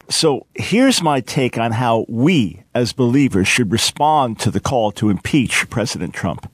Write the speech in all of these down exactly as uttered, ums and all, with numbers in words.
So here's my take on how we, as believers, should respond to the call to impeach President Trump.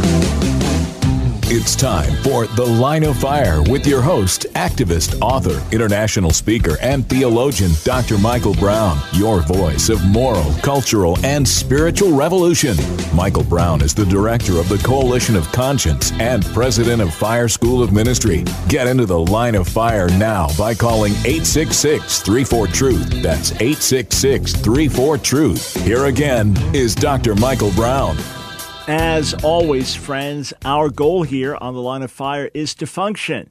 It's time for The Line of Fire with your host, activist, author, international speaker, and theologian, Doctor Michael Brown, your voice of moral, cultural, and spiritual revolution. Michael Brown is the director of the Coalition of Conscience and president of Fire School of Ministry. Get into The Line of Fire now by calling eight six six, three four, truth. That's eight six six, three four, truth. Here again is Doctor Michael Brown. As always, friends, our goal here on The Line of Fire is to function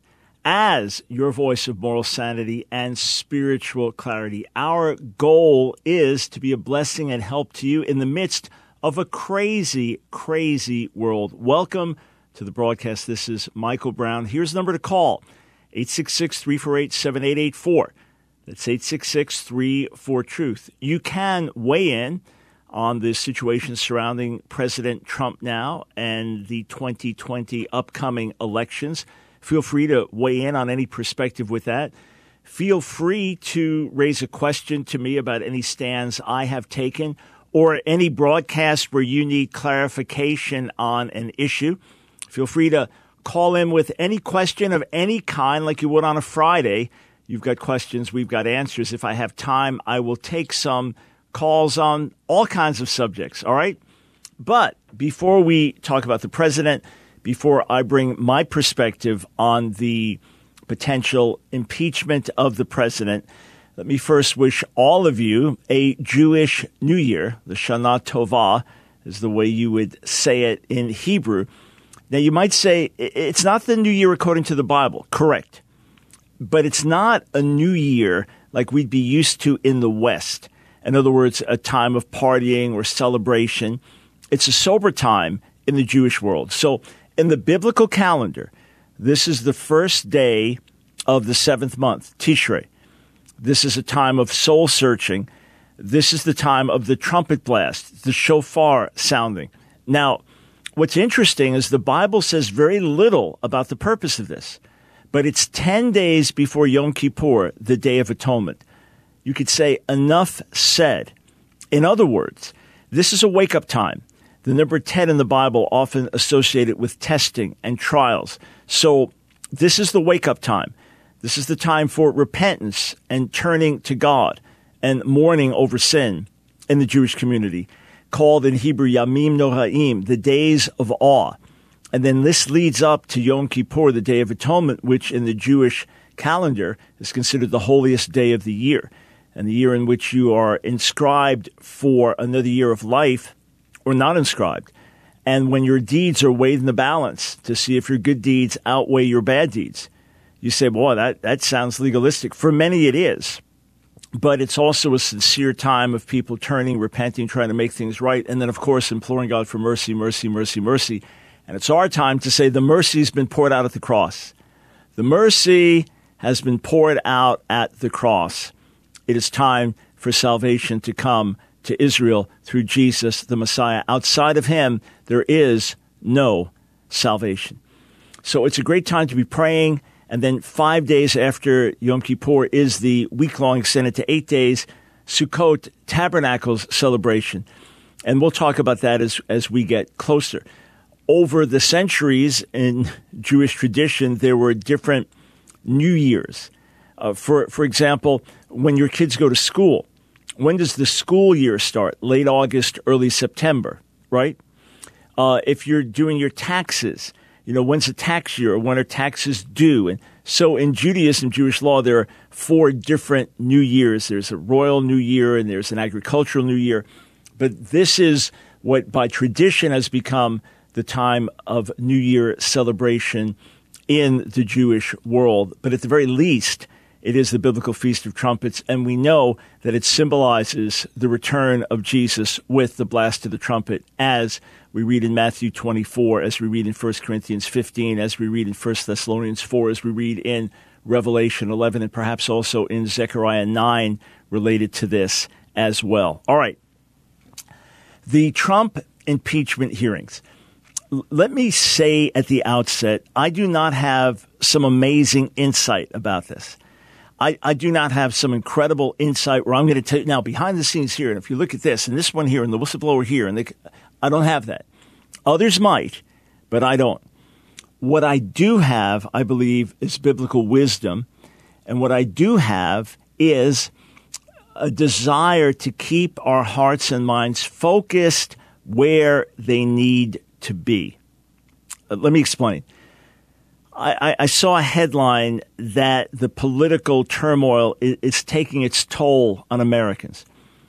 as your voice of moral sanity and spiritual clarity. Our goal is to be a blessing and help to you in the midst of a crazy, crazy world. Welcome to the broadcast. This is Michael Brown. Here's the number to call, eight six six, three four eight, seven eight eight four. That's eight six six, three four, truth. You can weigh in on the situation surrounding President Trump now and the twenty twenty upcoming elections. Feel free to weigh in on any perspective with that. Feel free to raise a question to me about any stands I have taken or any broadcast where you need clarification on an issue. Feel free to call in with any question of any kind like you would on a Friday. You've got questions, we've got answers. If I have time, I will take some calls on all kinds of subjects, all right? But before we talk about the president, before I bring my perspective on the potential impeachment of the president, let me first wish all of you a Jewish New Year. The Shana Tova is the way you would say it in Hebrew. Now, you might say it's not the New Year according to the Bible, correct? But it's not a New Year like we'd be used to in the West. In other words, a time of partying or celebration. It's a sober time in the Jewish world. So in the biblical calendar, this is the first day of the seventh month, Tishrei. This is a time of soul searching. This is the time of the trumpet blast, the shofar sounding. Now, what's interesting is the Bible says very little about the purpose of this, but it's ten days before Yom Kippur, the Day of Atonement. You could say enough said. In other words, this is a wake-up time. The number ten in the Bible often associated with testing and trials. So this is the wake-up time. This is the time for repentance and turning to God and mourning over sin in the Jewish community, called in Hebrew Yamim Noraim, the days of awe. And then this leads up to Yom Kippur, the Day of Atonement, which in the Jewish calendar is considered the holiest day of the year, and the year in which you are inscribed for another year of life or not inscribed. And when your deeds are weighed in the balance to see if your good deeds outweigh your bad deeds, you say, boy, that, that sounds legalistic. For many it is. But it's also a sincere time of people turning, repenting, trying to make things right, and then, of course, imploring God for mercy, mercy, mercy, mercy. And it's our time to say the mercy has been poured out at the cross. The mercy has been poured out at the cross. It is time for salvation to come to Israel through Jesus, the Messiah. Outside of him, there is no salvation. So it's a great time to be praying. And then five days after Yom Kippur is the week-long extended to eight days Sukkot Tabernacles celebration. And we'll talk about that as, as we get closer. Over the centuries in Jewish tradition, there were different New Years. Uh, for for example, when your kids go to school, when does the school year start? Late August, early September, right? Uh, if you're doing your taxes, you know, when's the tax year? When are taxes due? And so in Judaism, Jewish law, there are four different New Years. There's a royal New Year and there's an agricultural New Year. But this is what by tradition has become the time of New Year celebration in the Jewish world. But at the very least, it is the biblical Feast of Trumpets, and we know that it symbolizes the return of Jesus with the blast of the trumpet, as we read in Matthew twenty-four, as we read in First Corinthians fifteen, as we read in First Thessalonians four, as we read in Revelation eleven, and perhaps also in Zechariah nine related to this as well. All right. The Trump impeachment hearings. Let me say at the outset, I do not have some amazing insight about this. I, I do not have some incredible insight where I'm going to tell you now behind the scenes here. And if you look at this and this one here and the whistleblower here, and they, I don't have that. Others might, but I don't. What I do have, I believe, is biblical wisdom. And what I do have is a desire to keep our hearts and minds focused where they need to be. Uh, let me explain. I, I, I saw a headline that the political turmoil is, is taking its toll on Americans.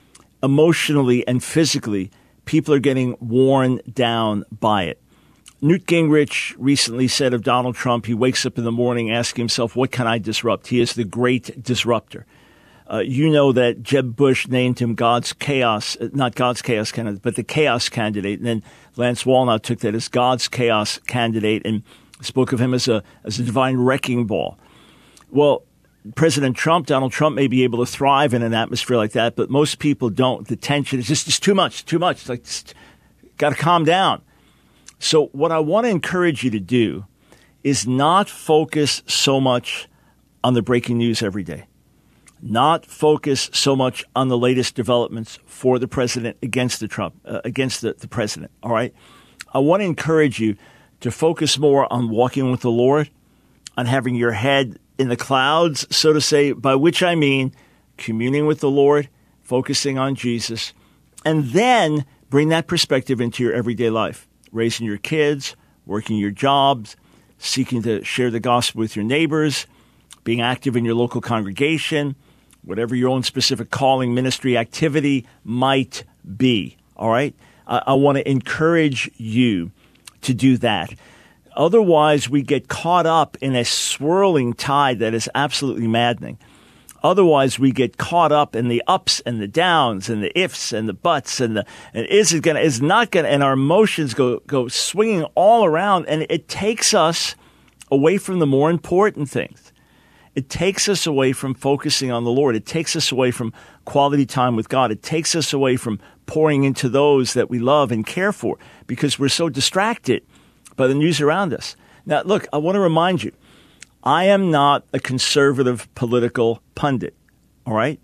Emotionally and physically, people are getting worn down by it. Newt Gingrich recently said of Donald Trump, he wakes up in the morning asking himself, what can I disrupt? He is the great disruptor. Uh, you know that Jeb Bush named him God's chaos, not God's chaos candidate, but the chaos candidate. And then Lance Walnut took that as God's chaos candidate and spoke of him as a as a divine wrecking ball. Well, President Trump, Donald Trump may be able to thrive in an atmosphere like that, but most people don't. The tension is just, just too much, too much. It's like, got to calm down. So what I want to encourage you to do is not focus so much on the breaking news every day. Not focus so much on the latest developments for the president against the Trump, uh, against the, the president. All right. I want to encourage you to focus more on walking with the Lord, on having your head in the clouds, so to say, by which I mean communing with the Lord, focusing on Jesus, and then bring that perspective into your everyday life. Raising your kids, working your jobs, seeking to share the gospel with your neighbors, being active in your local congregation, whatever your own specific calling, ministry, activity might be. All right? I, I want to encourage you to do that. Otherwise, we get caught up in a swirling tide that is absolutely maddening. Otherwise, we get caught up in the ups and the downs and the ifs and the buts and the and is it going to, is not going to, and our emotions go go swinging all around, and it takes us away from the more important things. It takes us away from focusing on the Lord. It takes us away from quality time with God. It takes us away from pouring into those that we love and care for because we're so distracted by the news around us. Now, look, I want to remind you, I am not a conservative political pundit, all right?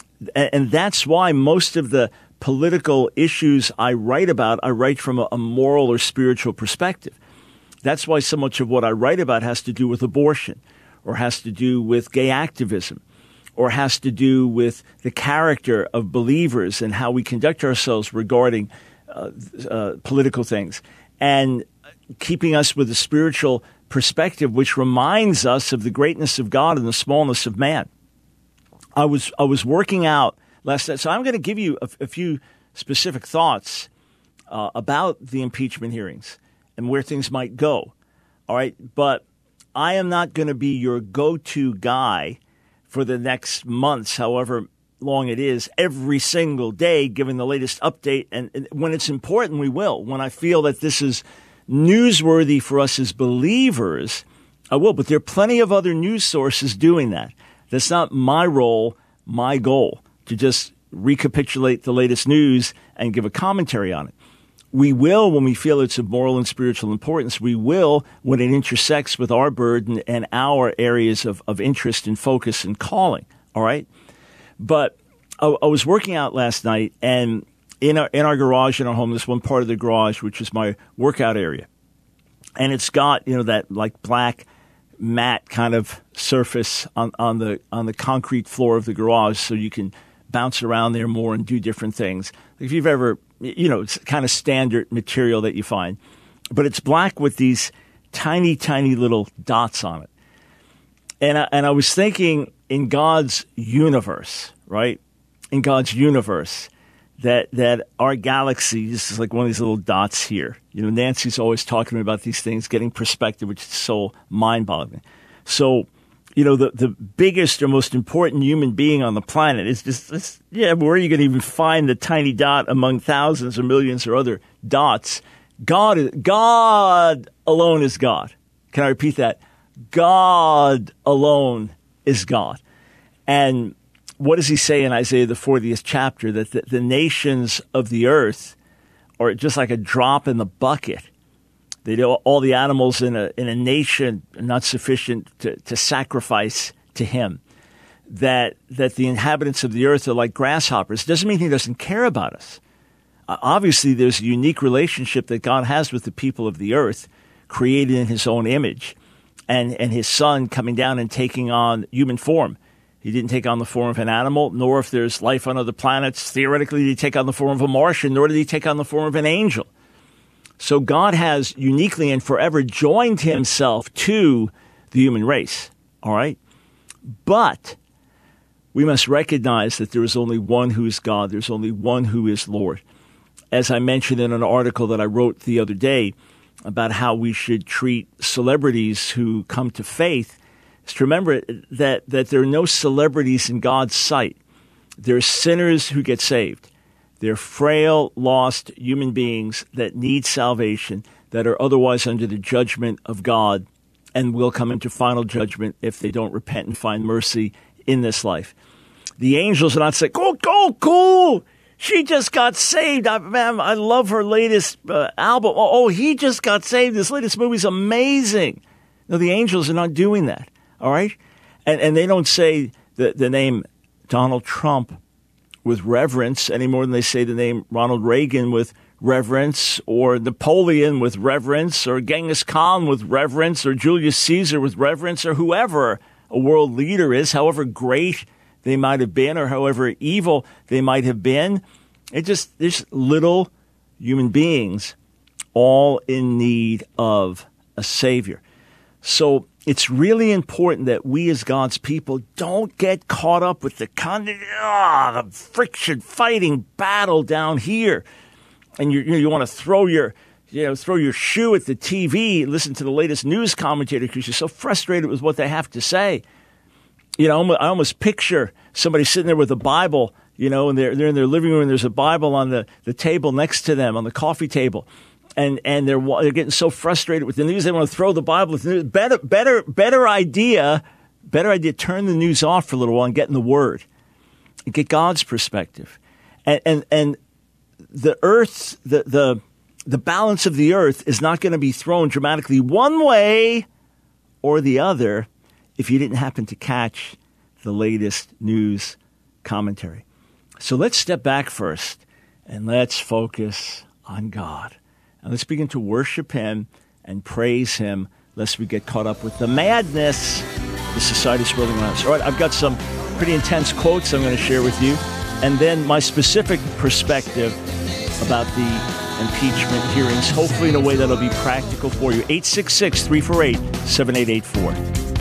And that's why most of the political issues I write about, I write from a moral or spiritual perspective. That's why so much of what I write about has to do with abortion, or has to do with gay activism, or has to do with the character of believers and how we conduct ourselves regarding uh, uh, political things, and keeping us with a spiritual perspective, which reminds us of the greatness of God and the smallness of man. I was I was working out last night, so I'm going to give you a, a few specific thoughts uh, about the impeachment hearings and where things might go. All right, but I am not going to be your go-to guy for the next months, however long it is, every single day, giving the latest update. And, and when it's important, we will. When I feel that this is newsworthy for us as believers, I will. But there are plenty of other news sources doing that. That's not my role, my goal, to just recapitulate the latest news and give a commentary on it. We will when we feel it's of moral and spiritual importance. We will when it intersects with our burden and our areas of, of interest and focus and calling. All right? But I, I was working out last night, and in our, in our garage in our home, there's one part of the garage, which is my workout area. And it's got, you know, that like black matte kind of surface on, on the on the concrete floor of the garage, so you can bounce around there more and do different things. If you've ever, you know, it's kind of standard material that you find. But it's black with these tiny, tiny little dots on it. And I, and I was thinking, in God's universe, right? In God's universe, that that our galaxy is like one of these little dots here. You know, Nancy's always talking to me about these things, getting perspective, which is so mind-boggling. So, you know, the, the biggest or most important human being on the planet is just, it's, yeah, where are you going to even find the tiny dot among thousands or millions or other dots? God, is, God alone is God. Can I repeat that? God alone is God. And what does he say in Isaiah, the fortieth chapter? That the, the nations of the earth are just like a drop in the bucket. They do, all the animals in a in a nation are not sufficient to, to sacrifice to him. that that the inhabitants of the earth are like grasshoppers. It doesn't mean he doesn't care about us. Uh, obviously, there's a unique relationship that God has with the people of the earth, created in his own image, and, and his son coming down and taking on human form. He didn't take on the form of an animal, nor if there's life on other planets, theoretically, did he take on the form of a Martian, nor did he take on the form of an angel. So God has uniquely and forever joined himself to the human race, all right? But we must recognize that there is only one who is God. There's only one who is Lord. As I mentioned in an article that I wrote the other day about how we should treat celebrities who come to faith, is to remember that, that there are no celebrities in God's sight. There are sinners who get saved. They're frail, lost human beings that need salvation, that are otherwise under the judgment of God and will come into final judgment if they don't repent and find mercy in this life. The angels are not saying, oh, oh, cool, she just got saved. I, man, I love her latest uh, album. Oh, oh, he just got saved. This latest movie's amazing. No, the angels are not doing that, all right? And, and they don't say the, the name Donald Trump with reverence any more than they say the name Ronald Reagan with reverence, or Napoleon with reverence, or Genghis Khan with reverence, or Julius Caesar with reverence, or whoever a world leader is, however great they might have been, or however evil they might have been. It just, there's little human beings all in need of a Savior. So it's really important that we as God's people don't get caught up with the kind of ah, the friction, fighting battle down here. And you, you, know, you want to throw your, you know, throw your shoe at the T V, listen to the latest news commentator because you're so frustrated with what they have to say. You know, I almost picture somebody sitting there with a Bible, you know, and they're, they're in their living room and there's a Bible on the, the table next to them, on the coffee table. And and they're they're getting so frustrated with the news, they want to throw the Bible at the news. Better, better, better idea, better idea, turn the news off for a little while and get in the Word. And get God's perspective. And and, and the earth, the, the, the balance of the earth is not going to be thrown dramatically one way or the other if you didn't happen to catch the latest news commentary. So let's step back first and let's focus on God. And let's begin to worship him and praise him, lest we get caught up with the madness the society swirling around us. All right, I've got some pretty intense quotes I'm going to share with you, and then my specific perspective about the impeachment hearings, hopefully in a way that'll be practical for you. eight six six, three four eight, seven eight eight four.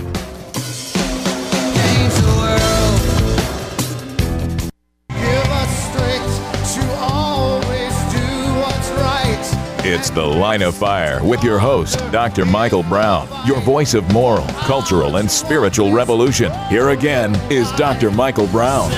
It's The Line of Fire with your host, Doctor Michael Brown, your voice of moral, cultural, and spiritual revolution. Here again is Doctor Michael Brown.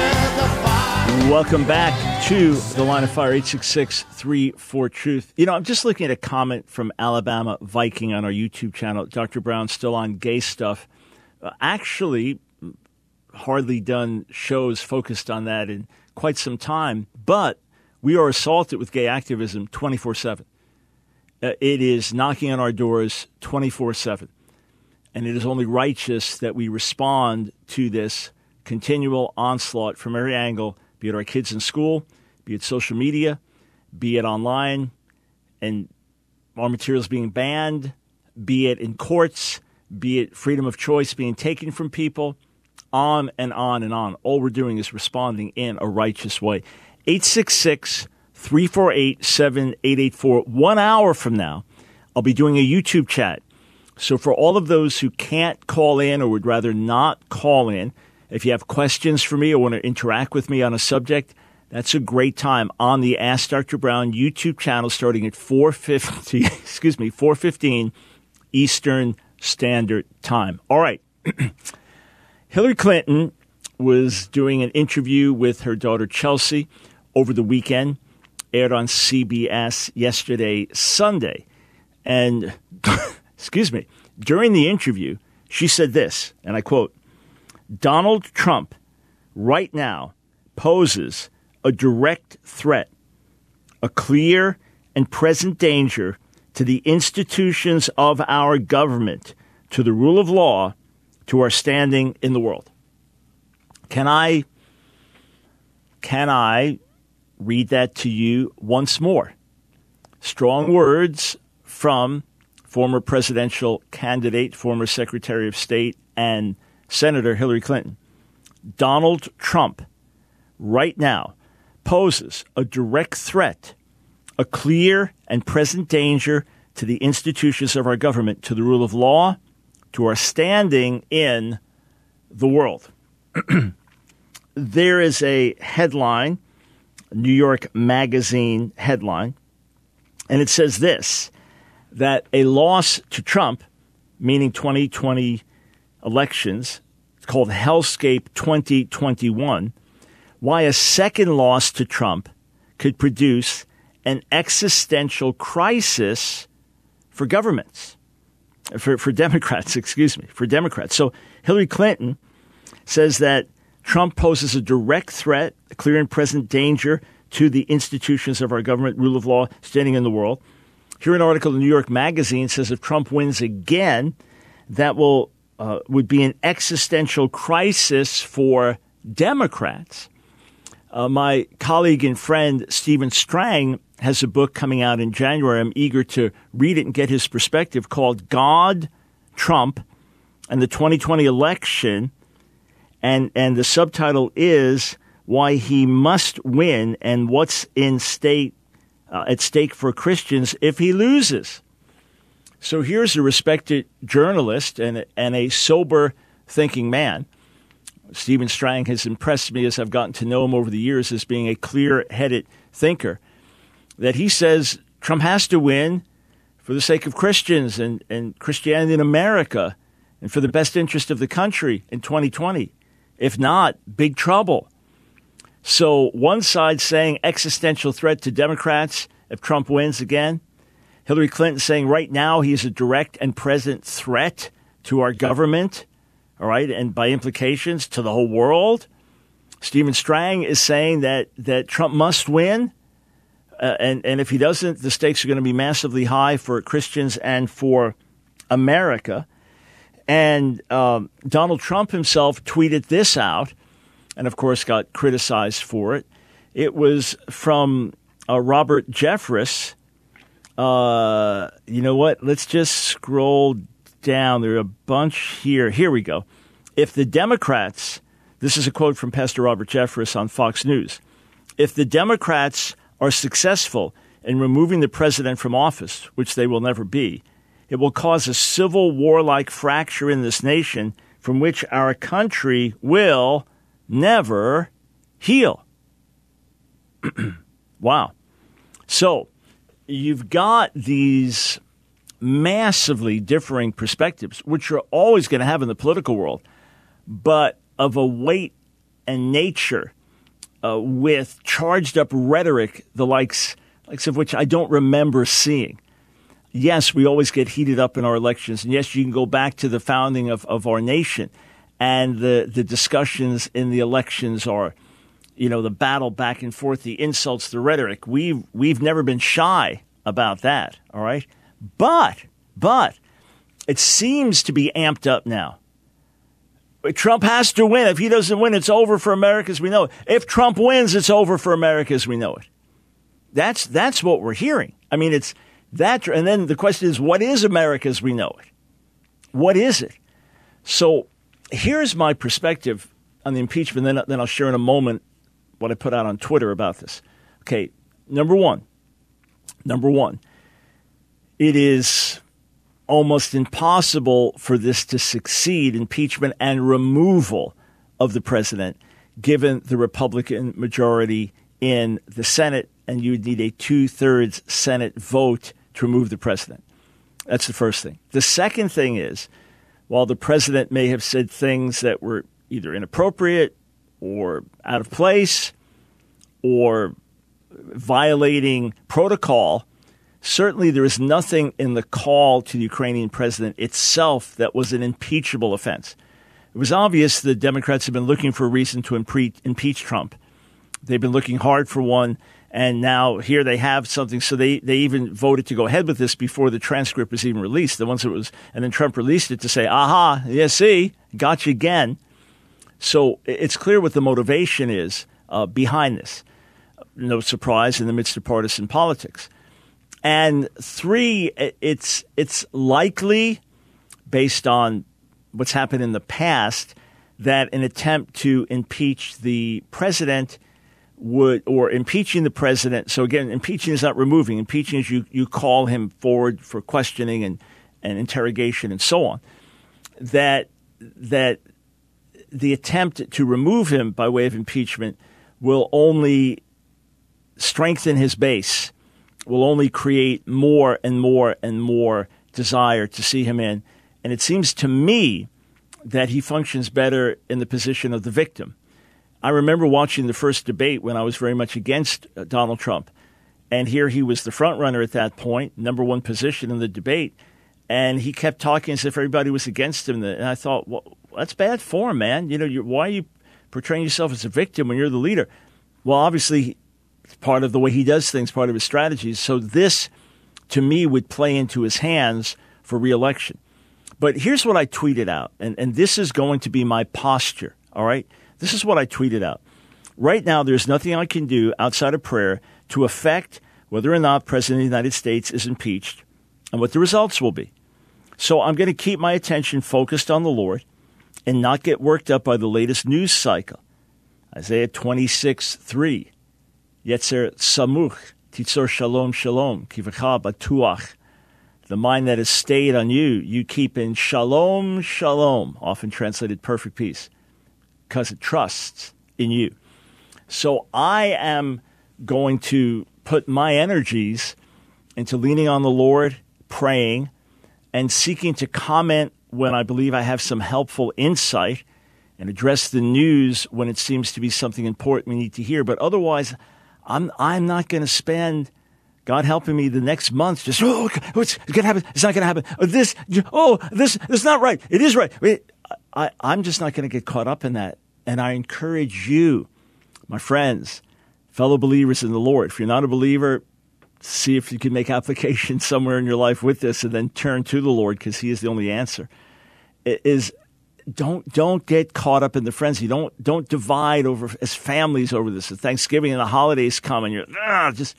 Welcome back to The Line of Fire, eight six six, three four, truth. You know, I'm just looking at a comment from Alabama Viking on our YouTube channel. Doctor Brown still on gay stuff. Uh, actually, hardly done shows focused on that in quite some time, but we are assaulted with gay activism twenty-four seven. Uh, it is knocking on our doors twenty-four seven. And it is only righteous that we respond to this continual onslaught from every angle, be it our kids in school, be it social media, be it online, and our materials being banned, be it in courts, be it freedom of choice being taken from people, on and on and on. All we're doing is responding in a righteous way. eight six six, three four eight, seven eight eight four. One hour from now, I'll be doing a YouTube chat. So for all of those who can't call in or would rather not call in, if you have questions for me or want to interact with me on a subject, that's a great time on the Ask Doctor Brown YouTube channel starting at four fifty, excuse me, four fifteen Eastern Standard Time. All right. Hillary Clinton was doing an interview with her daughter Chelsea over the weekend, aired on C B S yesterday, Sunday. And, excuse me, during the interview, she said this, and I quote, "Donald Trump right now poses a direct threat, a clear and present danger to the institutions of our government, to the rule of law, to our standing in the world." Can I, can I read that to you once more? Strong words from former presidential candidate, former Secretary of State, and Senator Hillary Clinton. Donald Trump, right now, poses a direct threat, a clear and present danger to the institutions of our government, to the rule of law, to our standing in the world. There is a headline, a New York Magazine headline, and it says this, that a loss to Trump, meaning twenty twenty elections, it's called Hellscape twenty twenty-one, why a second loss to Trump could produce an existential crisis for governments, for, for Democrats, excuse me, for Democrats. So Hillary Clinton says that Trump poses a direct threat, a clear and present danger to the institutions of our government, rule of law, standing in the world. Here an article in New York Magazine says if Trump wins again, that will uh, would be an existential crisis for Democrats. Uh, my colleague and friend Stephen Strang has a book coming out in January. I'm eager to read it and get his perspective, called God, Trump, and the twenty twenty Election. And, and the subtitle is Why He Must Win and What's in State uh, at Stake for Christians If He Loses. So here's a respected journalist and, and a sober-thinking man. Stephen Strang has impressed me as I've gotten to know him over the years as being a clear-headed thinker, that he says Trump has to win for the sake of Christians and, and Christianity in America and for the best interest of the country in twenty twenty. If not, big trouble. So one side saying existential threat to Democrats if Trump wins again. Hillary Clinton saying right now he is a direct and present threat to our government, all right, and by implications to the whole world. Stephen Strang is saying that, that Trump must win, uh, and, and if he doesn't, the stakes are going to be massively high for Christians and for America. And um, Donald Trump himself tweeted this out, and of course got criticized for it. It was from uh, Robert Jeffress. Uh, you know what? Let's just scroll down. There are a bunch here. Here we go. If the Democrats, this is a quote from Pastor Robert Jeffress on Fox News, if the Democrats are successful in removing the president from office, which they will never be, it will cause a civil war-like fracture in this nation from which our country will never heal. Wow. So you've got these massively differing perspectives, which you're always going to have in the political world, but of a weight and nature uh, with charged up rhetoric, the likes, likes of which I don't remember seeing. Yes, we always get heated up in our elections. And yes, you can go back to the founding of, of our nation. And the, the discussions in the elections are, you know, the battle back and forth, the insults, the rhetoric. We've, we've never been shy about that, all right? But, but, it seems to be amped up now. Trump has to win. If he doesn't win, it's over for America as we know it. If Trump wins, it's over for America as we know it. That's, that's what we're hearing. I mean, it's that, and then the question is, what is America as we know it? What is it? So here's my perspective on the impeachment. Then, then I'll share in a moment what I put out on Twitter about this. Okay, number one, number one, it is almost impossible for this to succeed, impeachment and removal of the president, given the Republican majority in the Senate, and you would need a two-thirds Senate vote to remove the president. That's the first thing. The second thing is, while the president may have said things that were either inappropriate or out of place or violating protocol, certainly there is nothing in the call to the Ukrainian president itself that was an impeachable offense. It was obvious the Democrats have been looking for a reason to impre- impeach Trump. They've been looking hard for one. And now here they have something. So they, they even voted to go ahead with this before the transcript was even released. The ones that was, and then Trump released it to say, aha, yeah, see, got you again. So it's clear what the motivation is uh, behind this. No surprise in the midst of partisan politics. And three, it's it's likely, based on what's happened in the past, that an attempt to impeach the president would, or impeaching the president. So again, impeaching is not removing. Impeaching is you, you call him forward for questioning and, and interrogation and so on. That that the attempt to remove him by way of impeachment will only strengthen his base, will only create more and more and more desire to see him in. And it seems to me that he functions better in the position of the victim. I remember watching the first debate when I was very much against uh, Donald Trump. And here he was the front runner at that point, number one position in the debate. And he kept talking as if everybody was against him. And I thought, well, that's bad form, man. You know, you're, why are you portraying yourself as a victim when you're the leader? Well, obviously, it's part of the way he does things, part of his strategies. So this, to me, would play into his hands for re-election. But here's what I tweeted out, and, and this is going to be my posture, all right? This is what I tweeted out. Right now, there's nothing I can do outside of prayer to affect whether or not President of the United States is impeached and what the results will be. So I'm going to keep my attention focused on the Lord and not get worked up by the latest news cycle. Isaiah twenty-six three. Yetzer samuch, titzor shalom shalom, kivacha batuach. The mind that is stayed on you, you keep in shalom shalom, often translated perfect peace, because it trusts in you. So I am going to put my energies into leaning on the Lord, praying, and seeking to comment when I believe I have some helpful insight and address the news when it seems to be something important we need to hear. But otherwise, I'm I'm not going to spend, God helping me, the next month just, oh, it's going to happen. It's not going to happen. Oh, this, oh, this, it's not right. It is right. Wait, I, I'm just not going to get caught up in that. And I encourage you, my friends, fellow believers in the Lord, if you're not a believer, see if you can make application somewhere in your life with this and then turn to the Lord because he is the only answer. It is Don't don't get caught up in the frenzy. Don't don't divide over as families over this. As Thanksgiving and the holidays come, and you're ah, just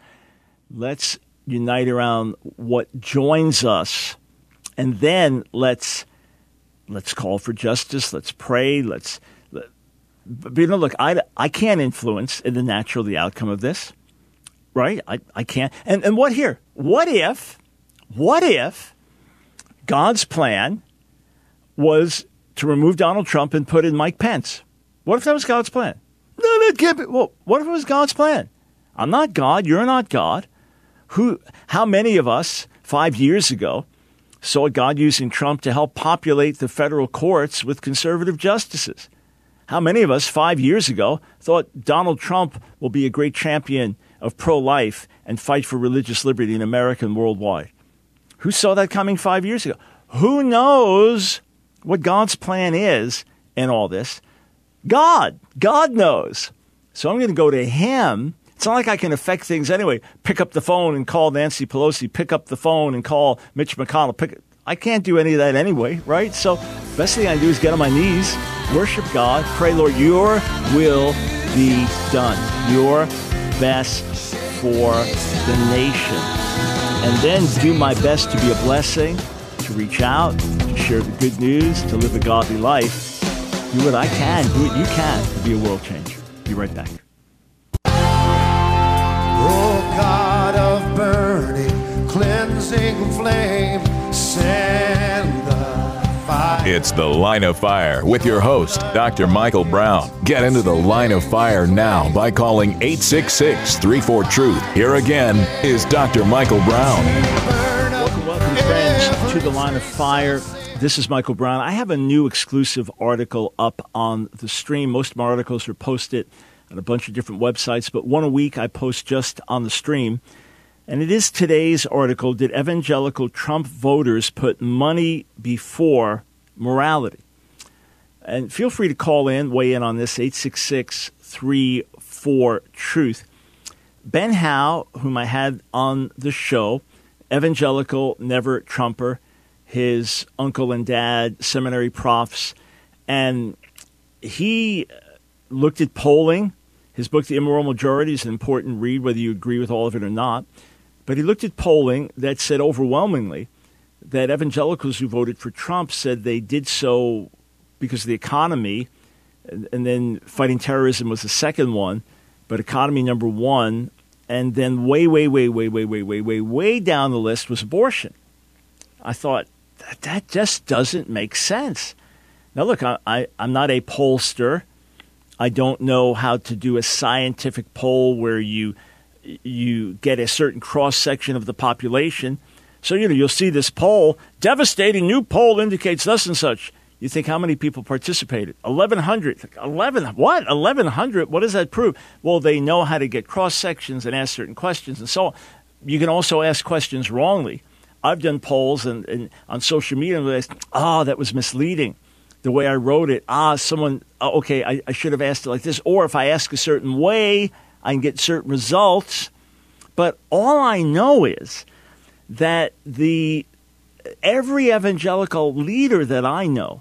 let's unite around what joins us, and then let's let's call for justice. Let's pray. Let's. Let, but you know, look, I I can't influence in the natural the outcome of this, right? I I can't. And and what here? What if? What if God's plan was to remove Donald Trump and put in Mike Pence? What if that was God's plan? No, that can't be. Well, what if it was God's plan? I'm not God. You're not God. Who? How many of us five years ago saw God using Trump to help populate the federal courts with conservative justices? How many of us five years ago thought Donald Trump will be a great champion of pro-life and fight for religious liberty in America and worldwide? Who saw that coming five years ago? Who knows what God's plan is in all this? God. God knows. So I'm going to go to him. It's not like I can affect things anyway. Pick up the phone and call Nancy Pelosi. Pick up the phone and call Mitch McConnell. Pick, I can't do any of that anyway, right? So best thing I can do is get on my knees, worship God, pray, Lord, your will be done. Your best for the nation. And then do my best to be a blessing, to reach out, to share the good news, to live a godly life. Do what I can, do what you can to be a world changer. Be right back. Oh, God of burning, cleansing flame, send the fire. It's The Line of Fire with your host, Doctor Michael Brown. Get into the Line of Fire now by calling eight six six, three four, truth. Here again is Doctor Michael Brown. Welcome, welcome, friends, to The Line of Fire. This is Michael Brown. I have a new exclusive article up on the stream. Most of my articles are posted on a bunch of different websites, but one a week I post just on the stream. And it is today's article, Did Evangelical Trump Voters Put Money Before Morality? And feel free to call in, weigh in on this, eight six six, three four, truth. Ben Howe, whom I had on the show, evangelical, never Trumper, his uncle and dad, seminary profs, and he looked at polling. His book, The Immoral Majority, is an important read, whether you agree with all of it or not. But he looked at polling that said overwhelmingly that evangelicals who voted for Trump said they did so because of the economy, and then fighting terrorism was the second one, but economy number one, and then way, way, way, way, way, way, way, way, way down the list was abortion. I thought, that, that just doesn't make sense. Now, look, I, I, I'm not a pollster. I don't know how to do a scientific poll where you you get a certain cross-section of the population. So, you know, you'll see this poll, devastating new poll indicates thus and such. You think how many people participated? eleven hundred. eleven, what? eleven hundred? What does that prove? Well, they know how to get cross-sections and ask certain questions and so on. You can also ask questions wrongly. I've done polls and, and on social media and they say, oh, that was misleading. The way I wrote it, ah, someone, oh, okay, I, I should have asked it like this. Or if I ask a certain way, I can get certain results. But all I know is that the every evangelical leader that I know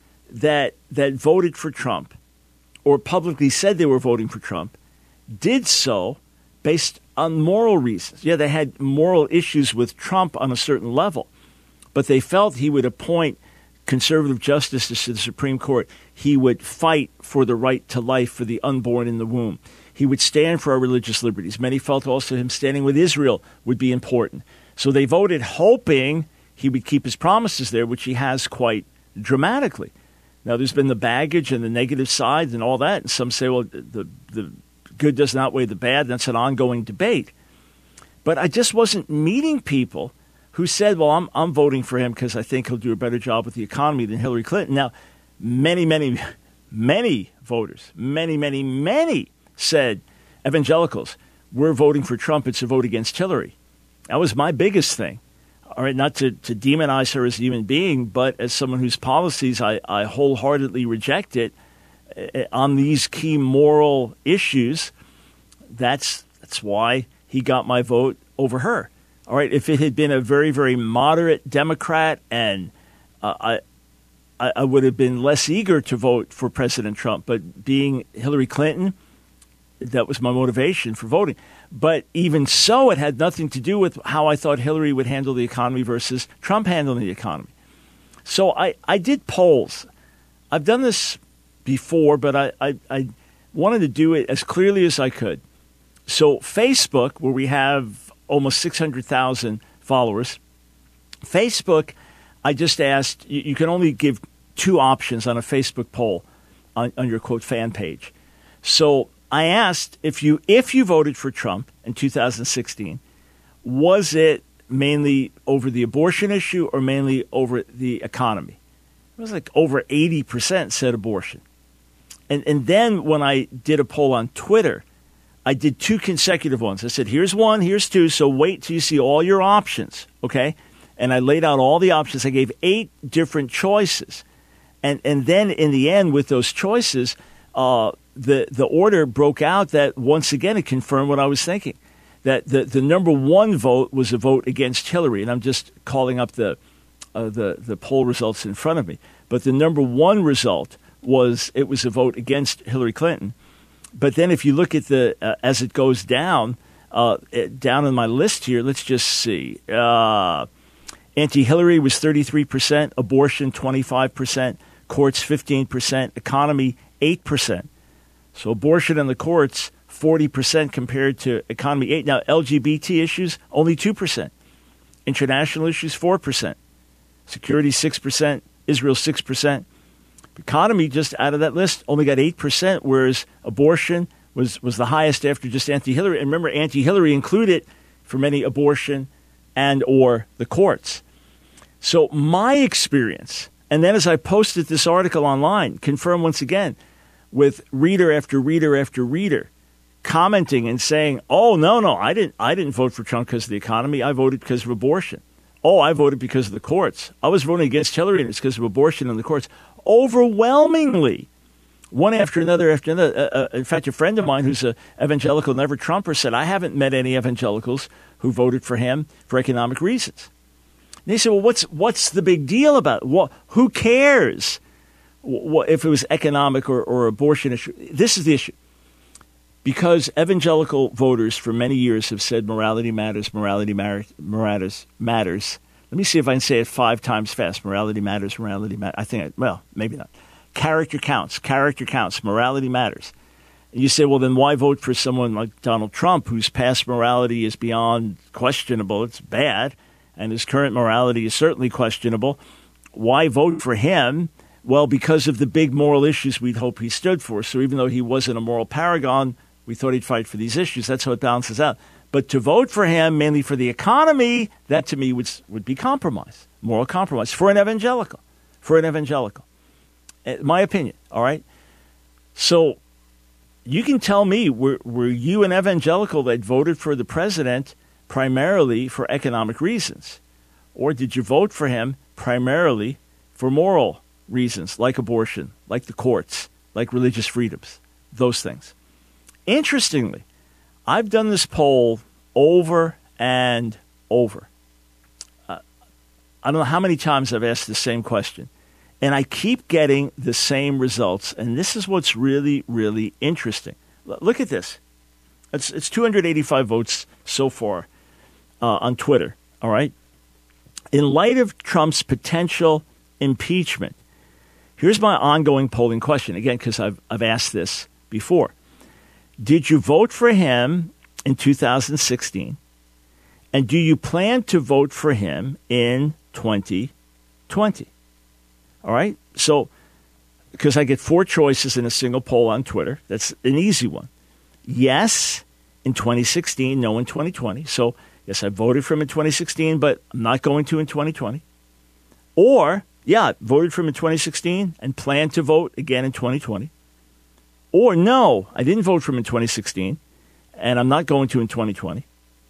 that that voted for Trump or publicly said they were voting for Trump did so based on moral reasons. Yeah, they had moral issues with Trump on a certain level, but they felt he would appoint conservative justices to the Supreme Court. He would fight for the right to life for the unborn in the womb. He would stand for our religious liberties. Many felt also him standing with Israel would be important. So they voted hoping he would keep his promises there, which he has quite dramatically. Now, there's been the baggage and the negative sides and all that. And some say, well, the, the good does not outweigh the bad. That's an ongoing debate. But I just wasn't meeting people who said, well, I'm I'm voting for him because I think he'll do a better job with the economy than Hillary Clinton. Now, many, many, many voters, many, many, many said, evangelicals, we're voting for Trump. It's a vote against Hillary. That was my biggest thing. All right, not to, to demonize her as a human being, but as someone whose policies I, I wholeheartedly rejected uh, on these key moral issues. That's that's why he got my vote over her. All right, if it had been a very, very moderate Democrat, and uh, I, I would have been less eager to vote for President Trump. But being Hillary Clinton, that was my motivation for voting. But even so, it had nothing to do with how I thought Hillary would handle the economy versus Trump handling the economy. So I, I did polls. I've done this before, but I, I, I wanted to do it as clearly as I could. So Facebook, where we have almost six hundred thousand followers, Facebook, I just asked, you, you can only give two options on a Facebook poll on, on your, quote, fan page. So I asked if you if you voted for Trump in two thousand sixteen, was it mainly over the abortion issue or mainly over the economy? It was like over eighty percent said abortion. And and then when I did a poll on Twitter, I did two consecutive ones. I said, here's one, here's two, so wait till you see all your options, okay? And I laid out all the options. I gave eight different choices. And and then in the end with those choices, uh, the, the order broke out that once again it confirmed what I was thinking, that the, the number one vote was a vote against Hillary. And I'm just calling up the, uh, the, the poll results in front of me. But the number one result was it was a vote against Hillary Clinton. But then if you look at the, uh, as it goes down, uh, down in my list here, let's just see. Uh, anti-Hillary was thirty-three percent, abortion twenty-five percent, courts fifteen percent, economy eight percent. So abortion and the courts, forty percent compared to economy eight. Now, L G B T issues, only two percent. International issues, four percent. Security, six percent. Israel, six percent. Economy, just out of that list, only got eight percent, whereas abortion was, was the highest after just anti-Hillary. And remember, anti-Hillary included, for many, abortion and or the courts. So my experience, and then as I posted this article online, confirmed once again, with reader after reader after reader commenting and saying, oh, no, no, I didn't I didn't vote for Trump because of the economy. I voted because of abortion. Oh, I voted because of the courts. I was voting against Hillary, and it's because of abortion and the courts. Overwhelmingly, one after another after another. Uh, uh, in fact, a friend of mine who's an evangelical never-Trumper said, I haven't met any evangelicals who voted for him for economic reasons. And he said, well, what's what's the big deal about it? Well, who cares if it was economic or, or abortion issue. This is the issue. Because evangelical voters for many years have said morality matters, morality mar- matters, matters. Let me see if I can say it five times fast. Morality matters, morality matters. I think, I, well, maybe not. Character counts, character counts, morality matters. And you say, well, then why vote for someone like Donald Trump, whose past morality is beyond questionable? It's bad. And his current morality is certainly questionable. Why vote for him? Well, because of the big moral issues we'd hope he stood for. So even though he wasn't a moral paragon, we thought he'd fight for these issues. That's how it balances out. But to vote for him mainly for the economy, that to me would would be compromise, moral compromise for an evangelical, for an evangelical. My opinion, all right? So you can tell me, were, were you an evangelical that voted for the president primarily for economic reasons? Or did you vote for him primarily for moral reasons, like abortion, like the courts, like religious freedoms, those things? Interestingly, I've done this poll over and over. Uh, I don't know how many times I've asked the same question, and I keep getting the same results. And this is what's really, really interesting. L- look at this. It's, it's two hundred eighty-five votes so far uh, on Twitter, all right? In light of Trump's potential impeachment, here's my ongoing polling question, again, because I've, I've asked this before. Did you vote for him in two thousand sixteen? And do you plan to vote for him in twenty twenty? All right? So, because I get four choices in a single poll on Twitter. That's an easy one. Yes, in twenty sixteen, no in twenty twenty. So, yes, I voted for him in twenty sixteen, but I'm not going to in twenty twenty. Or, yeah, voted for him in twenty sixteen and plan to vote again in twenty twenty. Or no, I didn't vote for him in twenty sixteen, and I'm not going to in twenty twenty.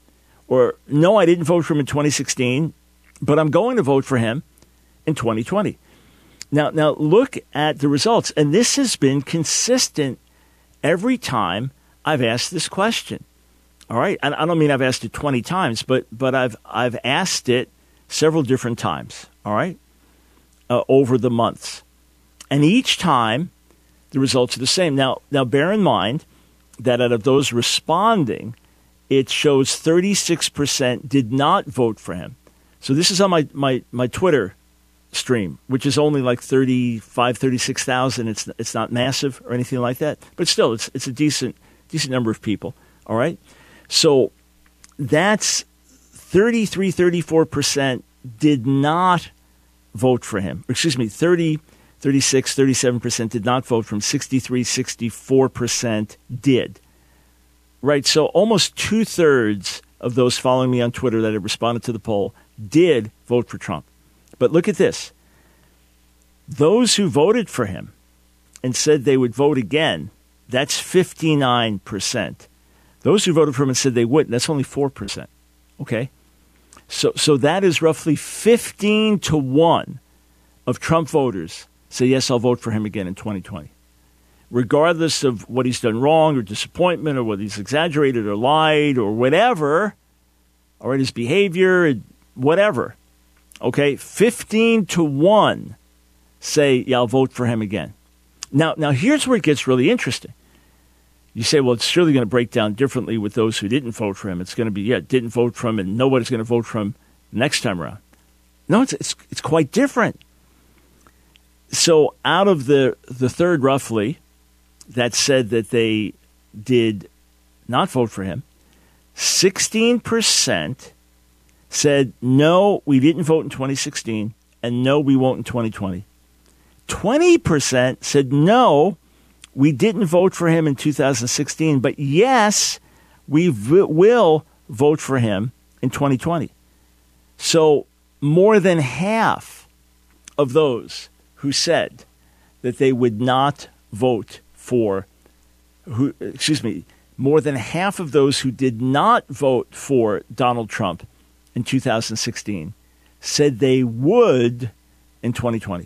Or no, I didn't vote for him in twenty sixteen, but I'm going to vote for him in twenty twenty. Now, now look at the results, and this has been consistent every time I've asked this question. All right, and I don't mean I've asked it twenty times, but but I've I've asked it several different times. All right, uh, over the months, and each time, the results are the same. Now, now, bear in mind that out of those responding, it shows thirty-six percent did not vote for him. So this is on my, my, my Twitter stream, which is only like thirty-five, thirty-six thousand. It's it's not massive or anything like that, but still, it's it's a decent decent number of people. All right, so that's thirty-three, thirty-four percent did not vote for him. Or excuse me, thirty. thirty-six, thirty-seven percent did not vote for him. sixty-three, sixty-four percent did. Right, so almost two-thirds of those following me on Twitter that have responded to the poll did vote for Trump. But look at this. Those who voted for him and said they would vote again, that's fifty-nine percent. Those who voted for him and said they wouldn't, that's only four percent. Okay? So, so that is roughly fifteen to one of Trump voters say, yes, I'll vote for him again in twenty twenty. Regardless of what he's done wrong or disappointment or whether he's exaggerated or lied or whatever, or his behavior, whatever. Okay, fifteen to one say, yeah, I'll vote for him again. Now, now here's where it gets really interesting. You say, well, it's surely going to break down differently with those who didn't vote for him. It's going to be, yeah, didn't vote for him and nobody's going to vote for him next time around. No, it's it's, it's quite different. So out of the, the third, roughly, that said that they did not vote for him, sixteen percent said, no, we didn't vote in twenty sixteen, and no, we won't in twenty twenty. twenty percent said, no, we didn't vote for him in two thousand sixteen, but yes, we v- will vote for him in twenty twenty. So more than half of those who said that they would not vote for, who, excuse me, more than half of those who did not vote for Donald Trump in two thousand sixteen said they would in twenty twenty.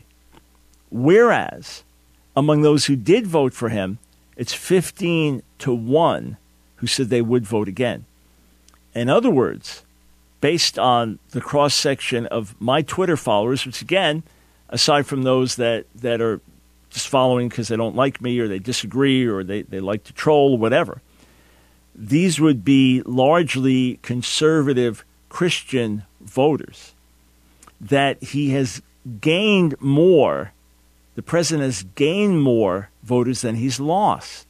Whereas among those who did vote for him, it's fifteen to one who said they would vote again. In other words, based on the cross-section of my Twitter followers, which again, aside from those that, that are just following because they don't like me or they disagree or they, they like to troll, whatever. These would be largely conservative Christian voters that he has gained more, the president has gained more voters than he's lost.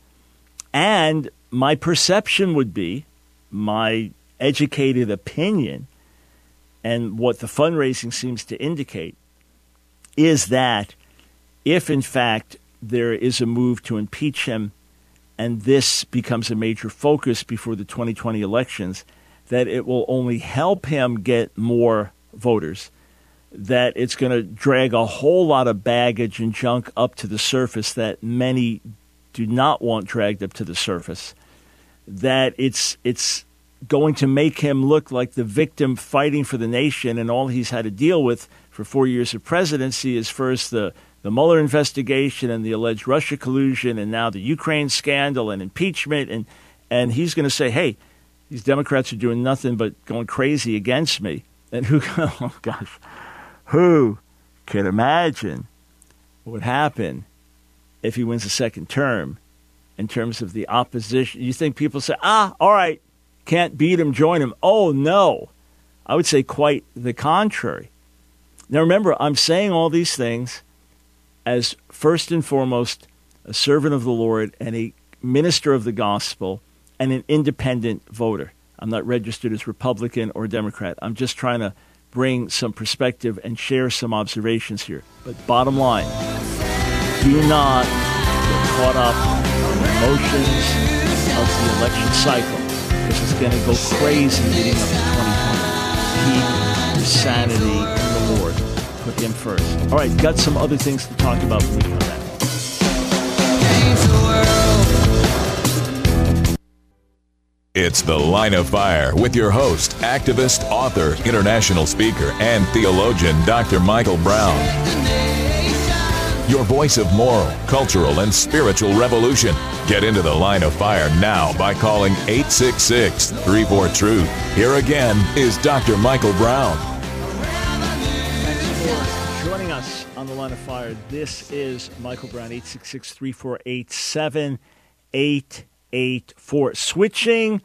And my perception would be, my educated opinion, and what the fundraising seems to indicate, is that if, in fact, there is a move to impeach him and this becomes a major focus before the twenty twenty elections, that it will only help him get more voters, that it's going to drag a whole lot of baggage and junk up to the surface that many do not want dragged up to the surface, that it's it's going to make him look like the victim fighting for the nation, and all he's had to deal with for four years of presidency is first the, the Mueller investigation and the alleged Russia collusion and now the Ukraine scandal and impeachment. And, and he's going to say, hey, these Democrats are doing nothing but going crazy against me. And who, oh gosh, who can imagine what would happen if he wins a second term in terms of the opposition? You think people say, ah, all right, can't beat him, join him. Oh, no. I would say quite the contrary. Now, remember, I'm saying all these things as first and foremost a servant of the Lord and a minister of the gospel and an independent voter. I'm not registered as Republican or Democrat. I'm just trying to bring some perspective and share some observations here. But bottom line, do not get caught up in the emotions of the election cycle, because it's going to go crazy leading up to twenty twenty. Keep your sanity in the Lord. Put him first. All right, got some other things to talk about when we come back. It's The Line of Fire with your host, activist, author, international speaker, and theologian, Doctor Michael Brown. Your voice of moral, cultural, and spiritual revolution. Get into The Line of Fire now by calling eight six six, three four, truth. Here again is Doctor Michael Brown. Thanks for joining us on The Line of Fire. This is Michael Brown, eight six six, three four eight, seven eight eight four. Switching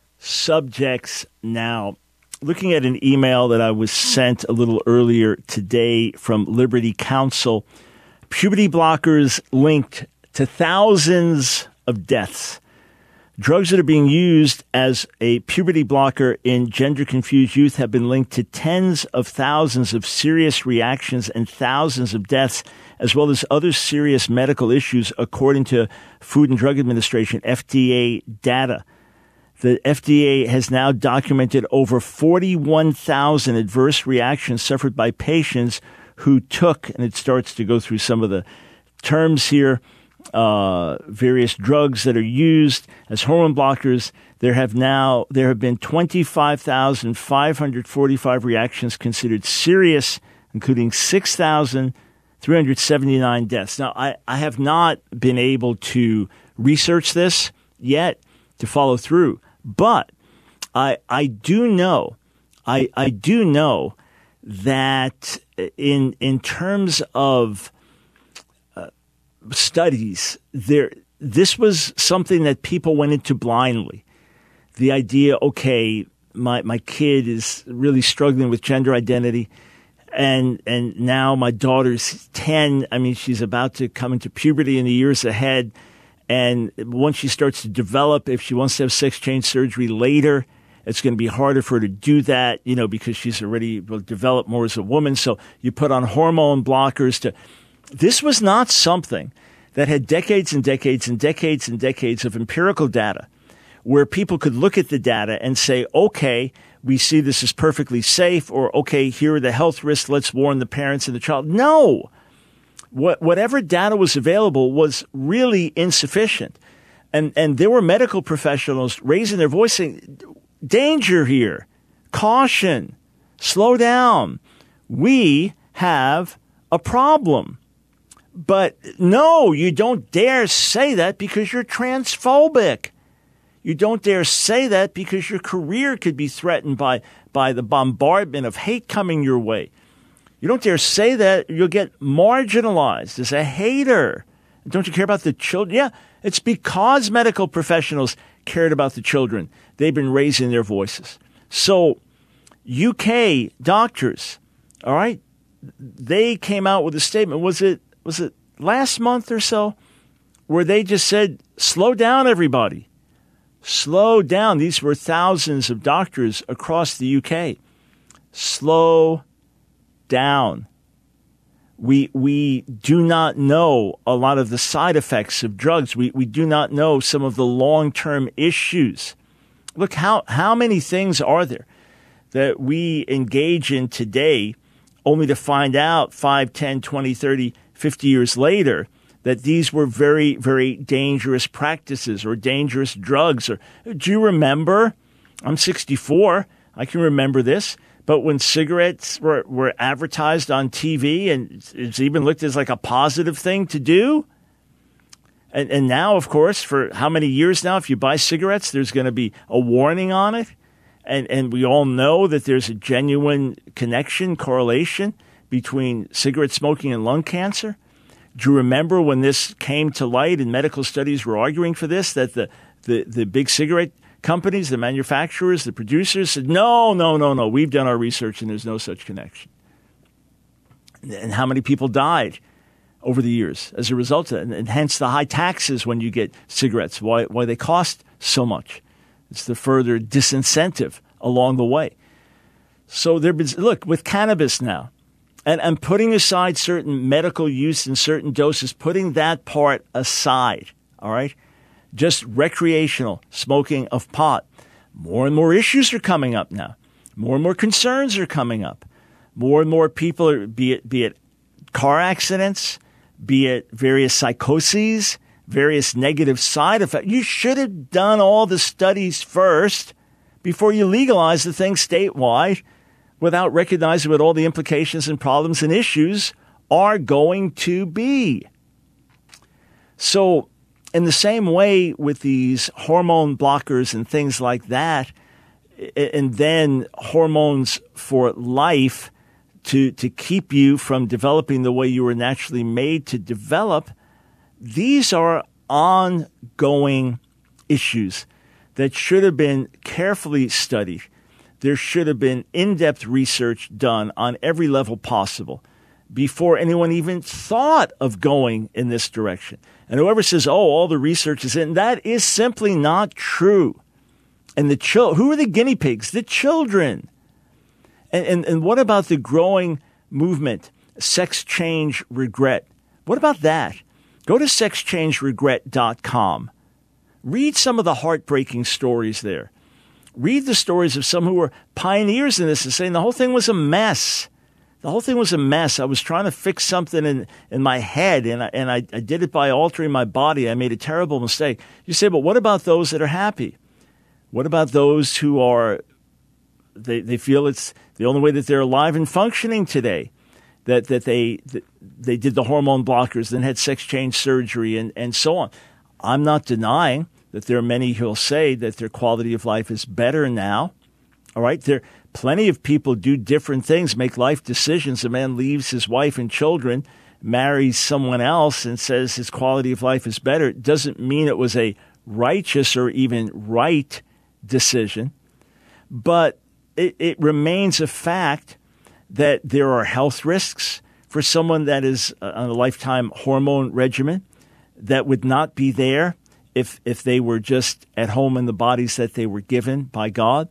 subjects now. Looking at an email that I was sent a little earlier today from Liberty Counsel. Puberty blockers linked to thousands of deaths. Drugs that are being used as a puberty blocker in gender-confused youth have been linked to tens of thousands of serious reactions and thousands of deaths, as well as other serious medical issues, according to Food and Drug Administration, F D A data. The F D A has now documented over forty-one thousand adverse reactions suffered by patients who took, and it starts to go through some of the terms here, uh, various drugs that are used as hormone blockers. There have now, there have been twenty-five thousand five hundred forty-five reactions considered serious, including six thousand three hundred seventy-nine deaths. Now, I, I have not been able to research this yet to follow through, but I, I do know, I, I do know that in in terms of uh, studies, there this was something that people went into blindly. The idea, okay, my my kid is really struggling with gender identity, and and now my daughter's ten. I mean, she's about to come into puberty in the years ahead, and once she starts to develop, if she wants to have sex change surgery later, it's going to be harder for her to do that, you know, because she's already developed more as a woman. So you put on hormone blockers to. This was not something that had decades and decades and decades and decades of empirical data where people could look at the data and say, okay, we see this is perfectly safe, or okay, here are the health risks. Let's warn the parents and the child. No, what, whatever data was available was really insufficient. And, and there were medical professionals raising their voice saying, danger here, caution, slow down. We have a problem. But no, you don't dare say that because you're transphobic. You don't dare say that because your career could be threatened by, by the bombardment of hate coming your way. You don't dare say that. You'll get marginalized as a hater. Don't you care about the children? Yeah, it's because medical professionals cared about the children. They've been raising their voices. So U K doctors, all right, they came out with a statement. Was it was it last month or so where they just said, slow down, everybody. Slow down. These were thousands of doctors across the U K. Slow down. We we do not know a lot of the side effects of drugs. We we do not know some of the long-term issues. Look, how, how many things are there that we engage in today only to find out five, ten, twenty, thirty, fifty years later that these were very, very dangerous practices or dangerous drugs? Or do you remember? I'm sixty-four. I can remember this. But when cigarettes were, were advertised on T V and it's even looked as like a positive thing to do. And, and now, of course, for how many years now, if you buy cigarettes, there's going to be a warning on it. And, and we all know that there's a genuine connection, correlation between cigarette smoking and lung cancer. Do you remember when this came to light and medical studies were arguing for this, that the, the, the big cigarette companies, the manufacturers, the producers said, no, no, no, no, we've done our research and there's no such connection. And how many people died over the years as a result of it? And, and hence the high taxes when you get cigarettes, why, why they cost so much. It's the further disincentive along the way. So there been, look, with cannabis now, and, and putting aside certain medical use in certain doses, putting that part aside, all right? Just recreational smoking of pot. More and more issues are coming up now. More and more concerns are coming up. More and more people, are, be it be it car accidents, be it various psychoses, various negative side effects. You should have done all the studies first before you legalize the thing statewide without recognizing what all the implications and problems and issues are going to be. So, in the same way with these hormone blockers and things like that, and then hormones for life to, to keep you from developing the way you were naturally made to develop, these are ongoing issues that should have been carefully studied. There should have been in-depth research done on every level possible before anyone even thought of going in this direction. And whoever says, oh, all the research is in, that is simply not true. And the chil- who are the guinea pigs? The children. And, and, and what about the growing movement, sex change regret? What about that? Go to sex change regret dot com. Read some of the heartbreaking stories there. Read the stories of some who were pioneers in this and saying the whole thing was a mess. The whole thing was a mess. I was trying to fix something in, in my head, and I, and I, I did it by altering my body. I made a terrible mistake. You say, but what about those that are happy? What about those who are, they, they feel it's the only way that they're alive and functioning today, that, that they that they did the hormone blockers, then had sex change surgery, and, and so on. I'm not denying that there are many who will say that their quality of life is better now. All right, there plenty of people do different things, make life decisions. A man leaves his wife and children, marries someone else, and says his quality of life is better. It doesn't mean it was a righteous or even right decision, but it, it remains a fact that there are health risks for someone that is on a lifetime hormone regimen that would not be there if if they were just at home in the bodies that they were given by God.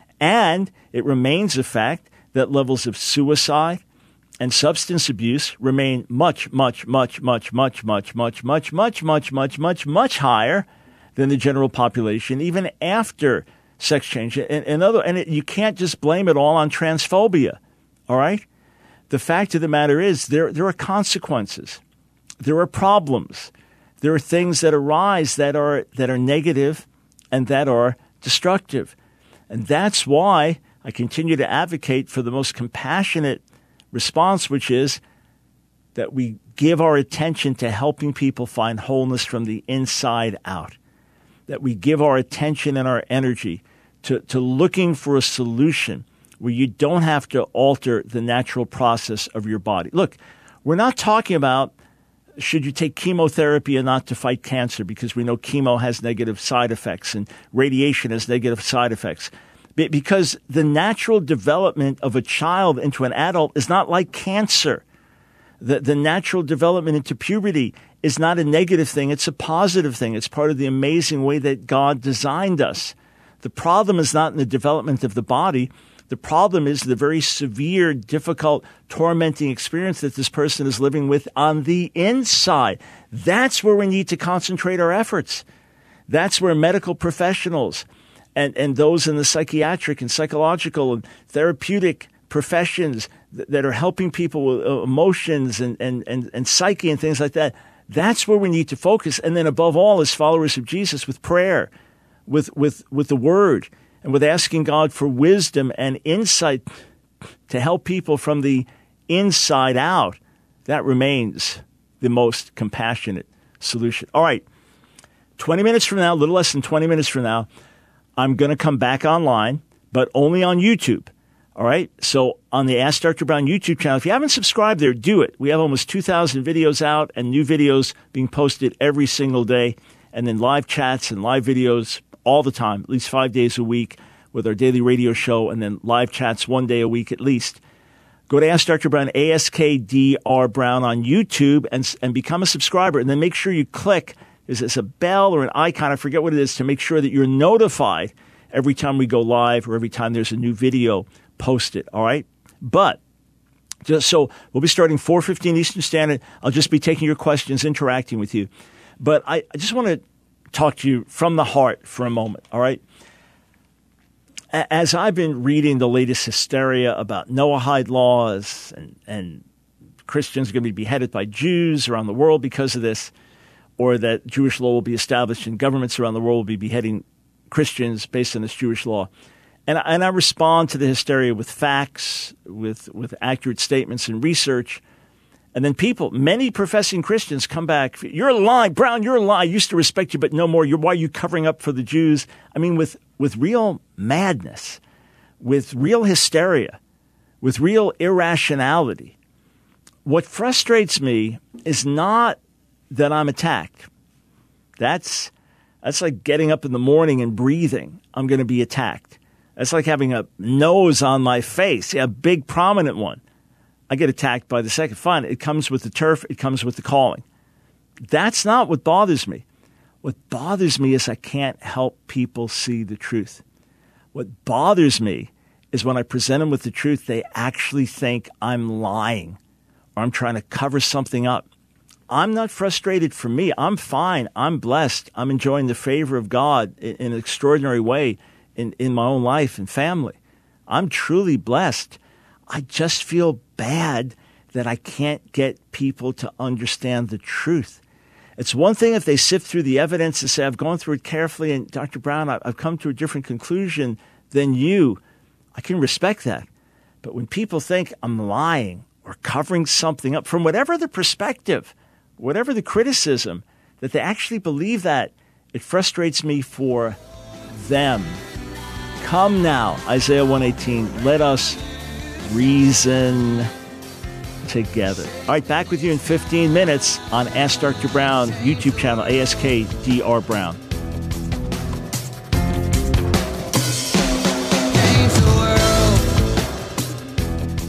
And it remains a fact that levels of suicide and substance abuse remain much, much, much, much, much, much, much, much, much, much, much, much, much higher than the general population, even after sex change. And, and, other, and it, you can't just blame it all on transphobia, all right? The fact of the matter is there there are consequences. There are problems. There are things that arise that are that are negative and that are destructive. And that's why I continue to advocate for the most compassionate response, which is that we give our attention to helping people find wholeness from the inside out, that we give our attention and our energy to, to looking for a solution where you don't have to alter the natural process of your body. Look, we're not talking about should you take chemotherapy or not to fight cancer, because we know chemo has negative side effects and radiation has negative side effects. Because the natural development of a child into an adult is not like cancer. The, the natural development into puberty is not a negative thing. It's a positive thing. It's part of the amazing way that God designed us. The problem is not in the development of the body. The problem is the very severe, difficult, tormenting experience that this person is living with on the inside. That's where we need to concentrate our efforts. That's where medical professionals and, and those in the psychiatric and psychological and therapeutic professions th- that are helping people with uh, emotions and, and, and, and psyche and things like that, that's where we need to focus. And then above all, as followers of Jesus, with prayer, with, with, with the Word, and with asking God for wisdom and insight to help people from the inside out. That remains the most compassionate solution. All right, twenty minutes from now, a little less than twenty minutes from now, I'm going to come back online, but only on YouTube. All right, so on the Ask Doctor Brown YouTube channel, if you haven't subscribed there, do it. We have almost two thousand videos out and new videos being posted every single day, and then live chats and live videos all the time, at least five days a week with our daily radio show, and then live chats one day a week at least. Go to Ask Doctor Brown, A S K D R Brown on YouTube, and, and become a subscriber. And then make sure you click, is this a bell or an icon? I forget what it is, to make sure that you're notified every time we go live or every time there's a new video posted, all right? But just so we'll be starting four fifteen Eastern Standard. I'll just be taking your questions, interacting with you. But I, I just want to talk to you from the heart for a moment, all right? As I've been reading the latest hysteria about Noahide laws and, and Christians are going to be beheaded by Jews around the world because of this, or that Jewish law will be established and governments around the world will be beheading Christians based on this Jewish law. And I, and I respond to the hysteria with facts, with, with accurate statements and research. And then people, many professing Christians come back, you're lying, Brown, you're lying. I used to respect you, but no more. You're, why are you covering up for the Jews? I mean, with, with real madness, with real hysteria, with real irrationality. What frustrates me is not that I'm attacked. That's, that's like getting up in the morning and breathing. I'm going to be attacked. That's like having a nose on my face, a big prominent one. I get attacked by the second. Fine, it comes with the turf. It comes with the calling. That's not what bothers me. What bothers me is I can't help people see the truth. What bothers me is when I present them with the truth, they actually think I'm lying or I'm trying to cover something up. I'm not frustrated for me. I'm fine. I'm blessed. I'm enjoying the favor of God in, in an extraordinary way in, in my own life and family. I'm truly blessed. I just feel bad that I can't get people to understand the truth. It's one thing if they sift through the evidence and say, I've gone through it carefully, and Doctor Brown, I've come to a different conclusion than you. I can respect that. But when people think I'm lying or covering something up, from whatever the perspective, whatever the criticism, that they actually believe that, it frustrates me for them. Come now, Isaiah one eighteen, let us reason together. All right, back with you in fifteen minutes on Ask Doctor Brown YouTube channel, A S K D R Brown.